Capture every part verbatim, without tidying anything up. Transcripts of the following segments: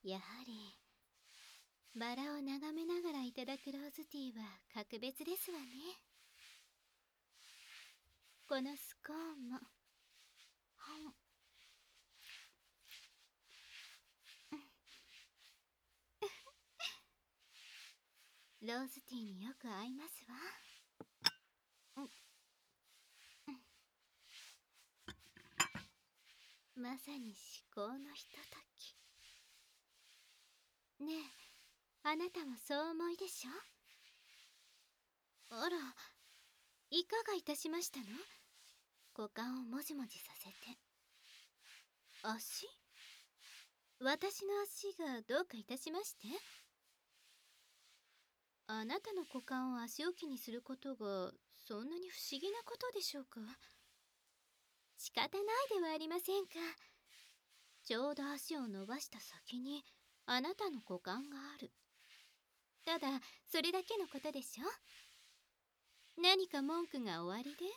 やはりバラを眺めながらいただくローズティーは格別ですわね。このスコーンもはんローズティーによく合いますわ。まさに至高のひととき。ねえ、あなたもそう思いでしょ？あら、いかがいたしましたの？股間をもじもじさせて。足？私の足がどうかいたしまして？あなたの股間を足置きにすることがそんなに不思議なことでしょうか？仕方ないではありませんか。ちょうど足を伸ばした先にあなたの股間がある。ただそれだけのことでしょ。何か文句がおありで？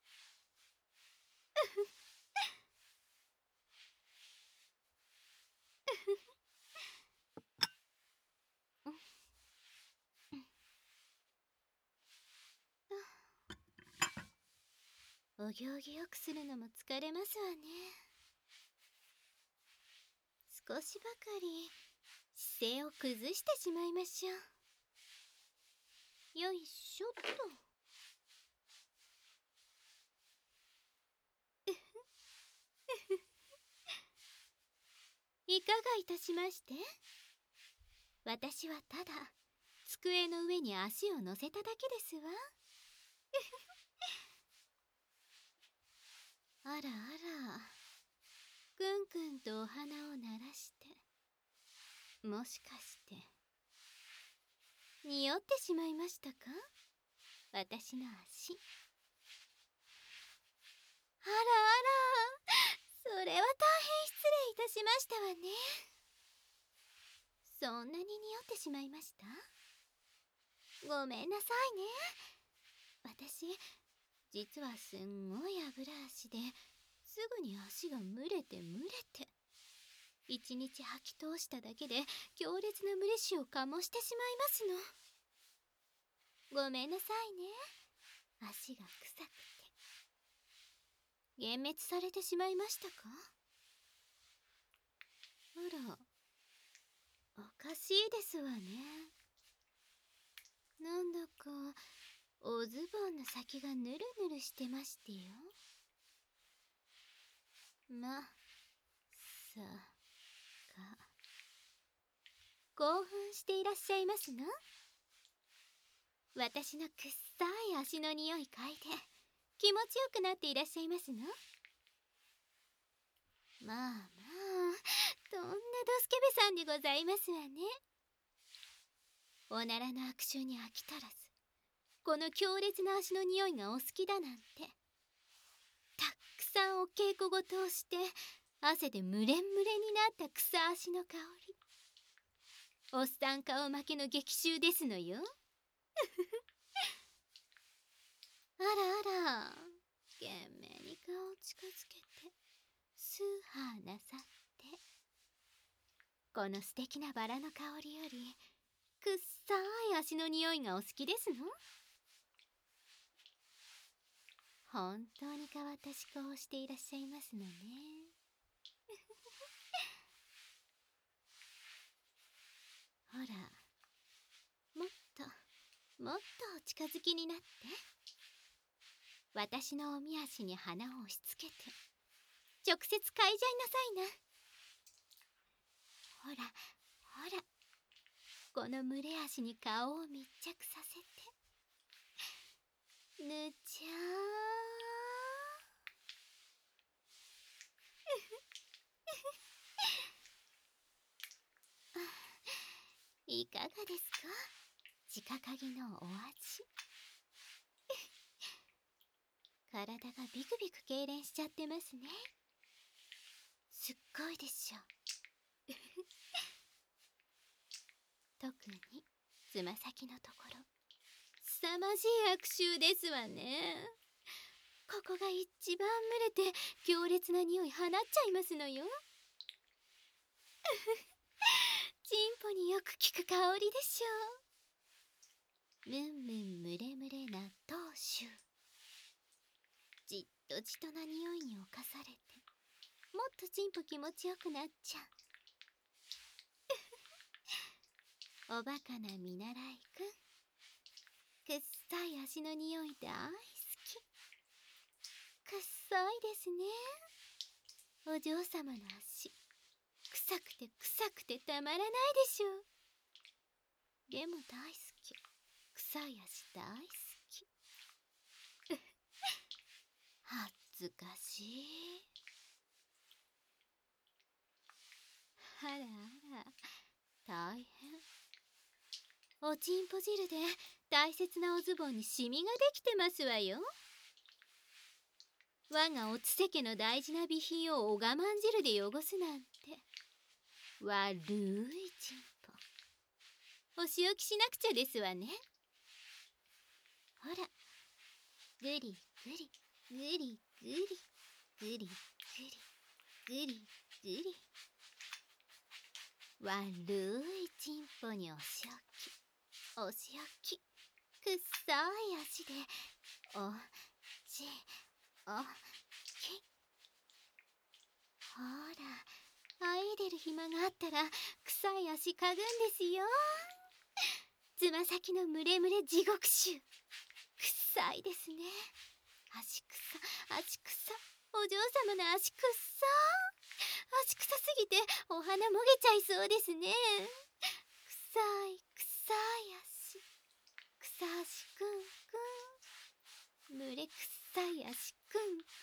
お行儀よくするのも疲れますわね。少しばかり姿勢を崩してしまいましょう。よいしょっと。いかがいたしまして？私はただ机の上に足を乗せただけですわ。あらあら、くんくんとお花を鳴らして、もしかして匂ってしまいましたか？私の足。あらあら、それは大変失礼いたしましたわね。そんなに匂ってしまいました？ごめんなさいね。私実はすんごい油足ですぐに足が蒸れて蒸れて、一日履き通しただけで強烈な蒸れ臭を醸してしまいますの。ごめんなさいね。足が臭くて。幻滅されてしまいましたか？あら、おかしいですわね。なんだかおズボンの先がぬるぬるしてましてよ。まさか興奮していらっしゃいますの？私のくっさい足の匂い嗅いで気持ちよくなっていらっしゃいますの？まあまあ、とんなドスケベさんでございますわね。おならの悪臭に飽き足らず、この強烈な足の匂いがお好きだなんて。たくさんお稽古事をして汗でムレンムレになった草足の香り、おっさん顔負けの激臭ですのよ。あらあら、懸命に顔を近づけてスーハーなさって。この素敵なバラの香りよりくっさい足の匂いがお好きですの？本当に変わった思考をしていらっしゃいますのね。ほら、もっともっとお近づきになって。私のおみ足に鼻を押し付けて直接嗅いじゃいなさいな。ほらほら、この蒸れ足に顔を密着させて、ぬちゃーいかがですか、直嗅ぎのお味。体がビクビク痙攣しちゃってますね。すっごいでしょ。特につま先のところ、凄まじい悪臭ですわね。ここが一番蒸れて強烈な匂い放っちゃいますのよ。 チンポによく効く香りでしょう。ムンムンムレムレな当主。じっとじとな匂いに侵されて、もっとチンポ気持ちよくなっちゃう。おバカな見習いくん。くっさい足の匂い大好き。くっさいですね。お嬢様の足。臭くて臭くてたまらないでしょう。でも大好き。臭い足大好き。恥ずかしい。あらあら、大変。おちんぽ汁で大切なおズボンにシミができてますわよ。我がおつせ家の大事な備品をお我慢汁で汚すなんて悪いちんぽ。お仕置きしなくちゃですわね。ほら、ぐりぐりぐりぐりぐりぐりぐりぐり。悪いちんぽにお仕置きお仕置き。くっさい足でおしおき。ほら、あいでる暇があったら臭い足かぐんですよ。つま先のムレムレ地獄臭。くっさいですね。足くさ足くさ。お嬢様の足くっさ。足くさすぎてお花もげちゃいそうですね。くさいくさい足。くさ足くんくん。むれくさい足くんく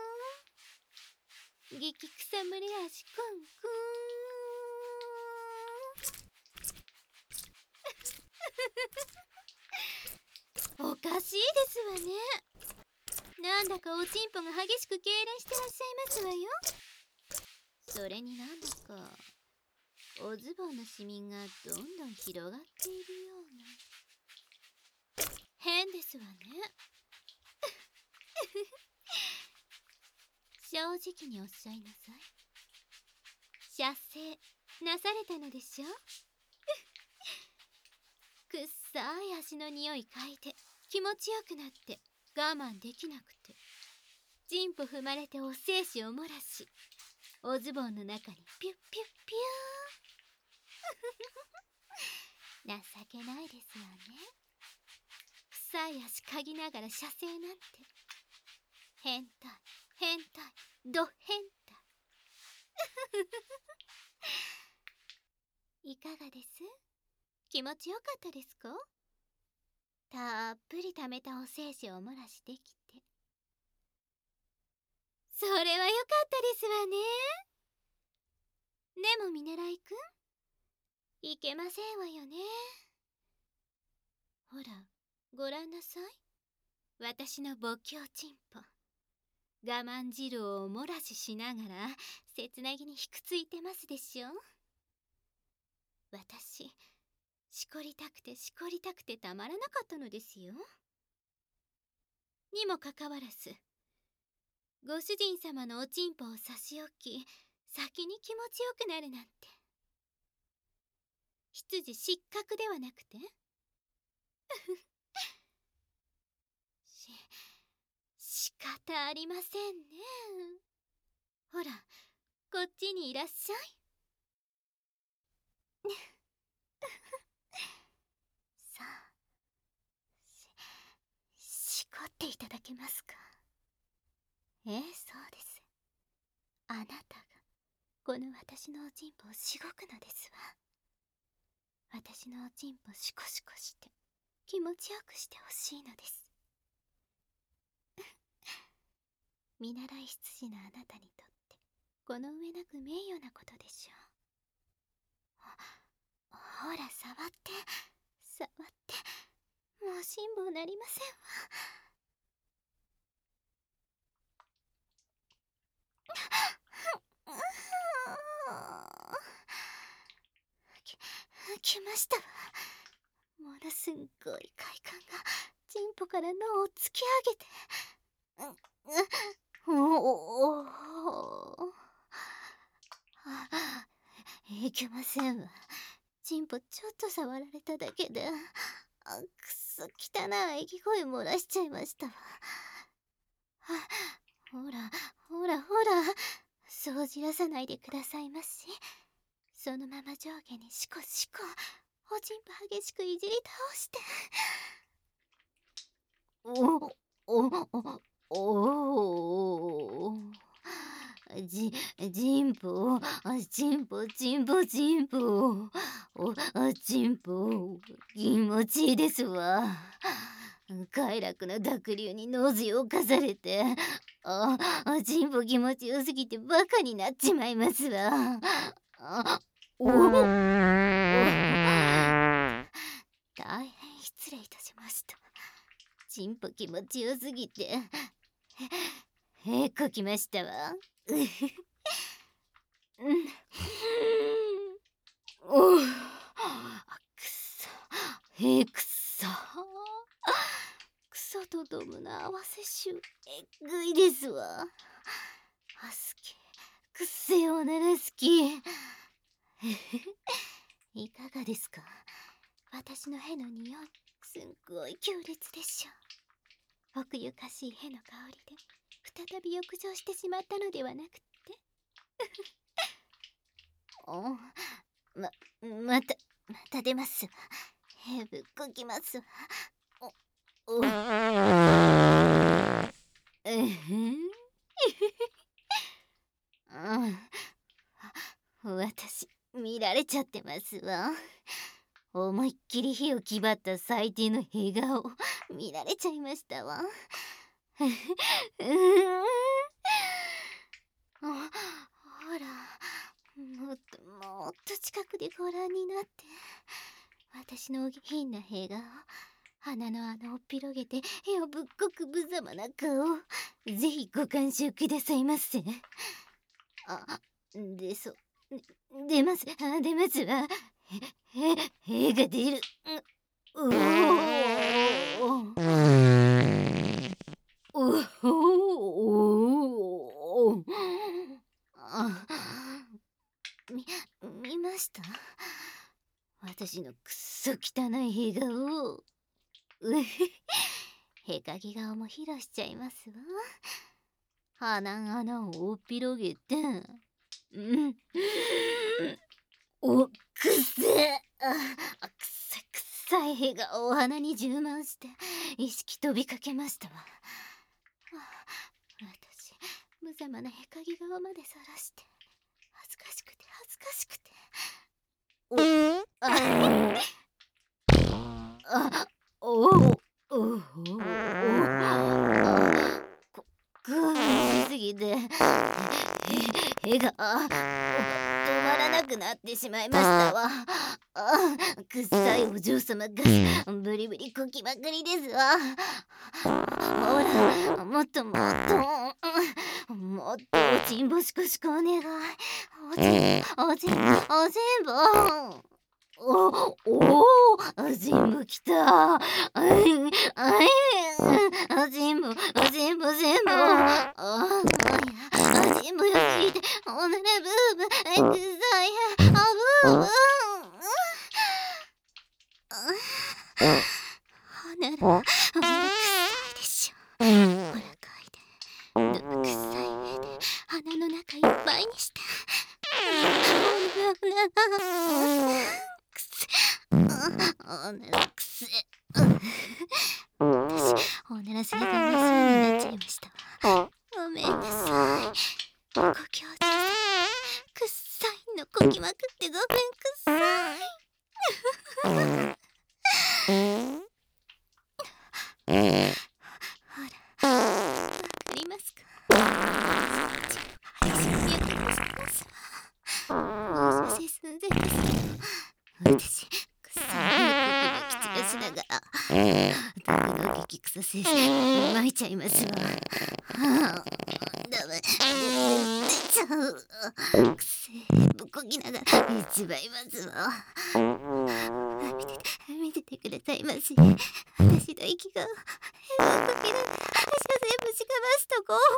ん。激くさむれ足くんくん。おかしいですわね。なんだかおちんぽが激しく痙攣してらっしゃいますわよ。それになんだかおズボンのシミがどんどん広がっているような。変ですわね。正直におっしゃいなさい。射精なされたのでしょう。くっさい足の匂い嗅いで気持ちよくなって我慢できなくて、チンポ踏まれてお精子を漏らし、おズボンの中にピュッピュッピュー。情けないですわね。臭い足嗅ぎながら射精なんて変態変態ド変態。いかがです？気持ちよかったですか？たっぷり溜めたお精子を漏らしできて。それはよかったですわね。でも見習いくん、いけませんわよね。ほら、ごらんなさい。私の母胸チンポ。我慢汁をお漏らししながら切なぎにひくついてますでしょ。私、しこりたくてしこりたくてたまらなかったのですよ。にもかかわらず、ご主人様のおちんぽを差し置き、先に気持ちよくなるなんて。執事失格ではなくてし、仕方ありませんね。ほら、こっちにいらっしゃい。さあ、し、しこっていただけますか。ええ、そうです。あなたがこの私のおちんぽをしごくのですわ。私のおちんぽシコシコして気持ちよくしてほしいのです。見習い執事のあなたにとってこの上なく名誉なことでしょう。ほら、触って触って。もう辛抱なりませんわ。き、来ましたわ。ものすんごい快感がチンポから脳を突き上げて、う、う、おお、あ、いけませんわ。 チンポちょっと触られただけで、あ、くっそ汚い息声漏らしちゃいましたわ。はほらほらほら、そうじらさないでくださいまし。そのまま上下にシコシコ、おちんぽ激しくいじり倒して。おおおおじ、ジンポ、あ、チンポ、チンポ、チンポ。お、あ、チンポ、気持ちいいですわ。快楽な濁流にノーズを侵されて、あ、あ、チンポ気持ちよすぎてバカになっちまいますわ。あ、おおお大変失礼いたしました。チンポ気持ちよすぎて、へ、へこきましたわ。うん。おう。あ、くそ。へえ、くそ。クソとドムの合わせ臭、えぐいですわ。あすき、くっせえおならすき。いかがですか？私のへの匂い、すんごい強烈でしょ。奥ゆかしいへの香りで、再び浴場してしまったのではなくって。お、ま、また、また出ますわ。へぶっこきますわ。お、お、えへん。うん、私、見られちゃってますわ。思いっきり火を気張った最低の笑顔、見られちゃいましたわ。うーん。あ、ほら、もっともっと近くでご覧になって。私のお下品な笑顔、鼻の穴を広げて絵をぶっこく無様な顔、ぜひご鑑賞くださいませ。あ、でそ、出ます、あ、出ますわ。へ、へ、絵が出る。うおおおおあ、み、見ました？私のくっそ汚い笑顔。うへへかき顔も披露しちゃいますわ。鼻の穴をおっぴろげて、うん、お、くっせえ、あ、くっさくっさい笑顔を鼻に充満して意識飛びかけましたわ。私、無様なへかき顔までさらして恥ずかしくて恥ずかしくて、お、あ、あ、おおおおこ、興奮しすぎて、絵が止まらなくなってしまいましたわ。あ、くっさいお嬢様がブリブリこきまくりですわ。ほら、もっともっと、もっとおちんぼしこしこお願い。おちん、おちん、おちんぼ。お、おお、おちんぼきた。あい、あい、おちんぼ、おちんぼ、ちんぼ。あ、おちんぼよすぎて、おならブーブー、え、くさい、あ、ブーブー。おなら、おならくさいでしょ。ほら、かいで。どのくさい目で、鼻の中いっぱいにして。おなら、おなら。くせ、おならくせ。私、おなら性がメスになっちゃいましたわ。ごめんなさい。ご兄弟さん、くっさいのこきまくってごめんくっさい。ほら、わかりますか？激しくやけどしてますわ。放射性寸前ですけど、私、くっさいのこきまき散らしながら、毒の激臭精子まいちゃいますわ。はあ、ダメ、出ちゃう。くせえ、ぶっこきながら言っちまいますわ。見てて、見ててくださいまし。私の息が、へぶっこきながら、私が全部しかますとこ。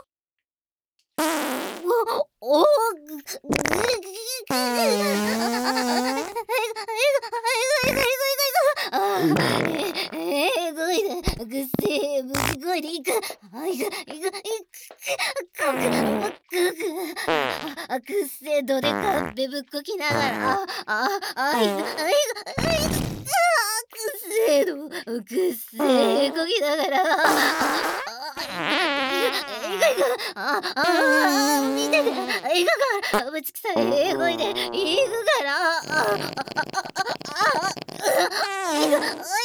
お、お、ぐ、ぐ、ぐ、ぐ、ぐ、 ああ、ええごいだ。ぐっせえ、ぶちこいでいく。あいく、いく、いく、くく、くく。あ、くっせえ、どでかっぺぶっこきながら。あ、あ、あいく、あいく、あいく。くっせえの、くっせえ、こきながら。あ、いく、いく、あ、あ、見てて、いくから、ぶちくさい、えごいで、いくから。あ、あ、あ、あ、あ、いく、おいく、いく、いく、いく、いく、いく、いく、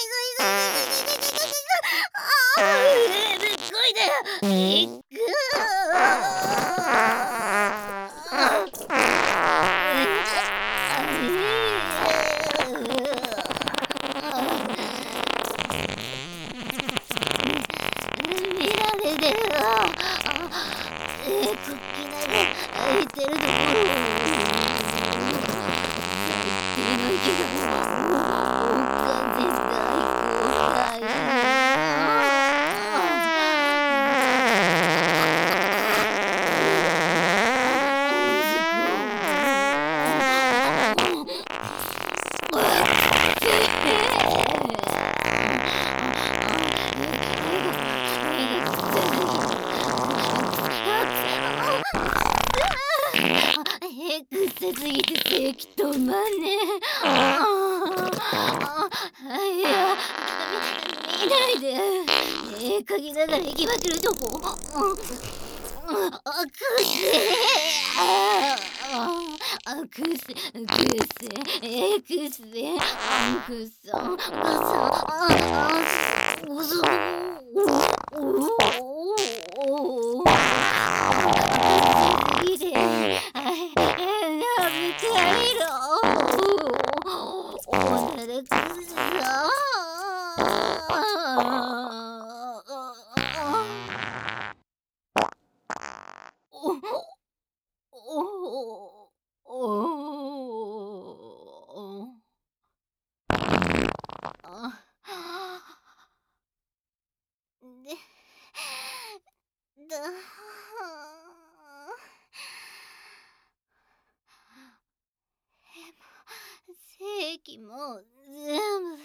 ああ、えぶっこいだよ。いく。見られてるの。ええ、クッキーが空いてるところ。最低の池だ。おかぜ大公えくせすぎて咳止まんねえ。ああ、いや、見ないで。えー、嗅ぎながら行きまくるとこ。あ、くせえ。あ、くせ、くせ、えー、くせ、あ、くそ、くそ、あ、あ、くそ、おおおお。くせすぎて、あ、変なぶち上げろ。おならくそ。おおお。あ、で、だ正気も全部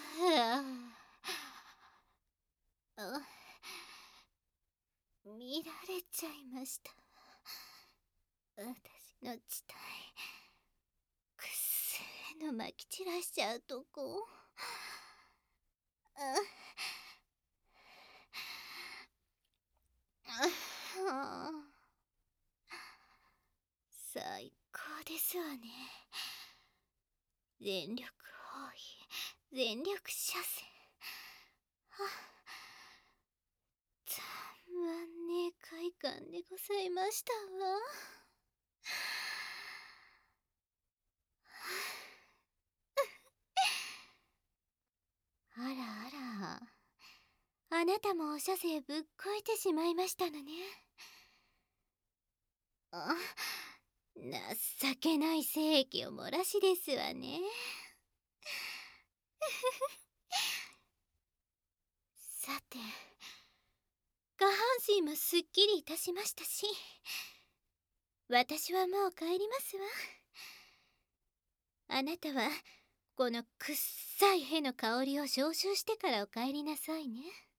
あ、見られちゃいました。私の地帯、くっせーのまき散らしちゃうとこ。ああ、最高ですわね。全力包囲、全力射精。はたまんねえ快感でございましたわ。あらあら、あなたもお射精ぶっこいてしまいましたのね。あ、情けない精液を漏らしですわね。さて、下半身もすっきりいたしましたし、私はもう帰りますわ。あなたはこのくっさい屁の香りを消臭してからお帰りなさいね。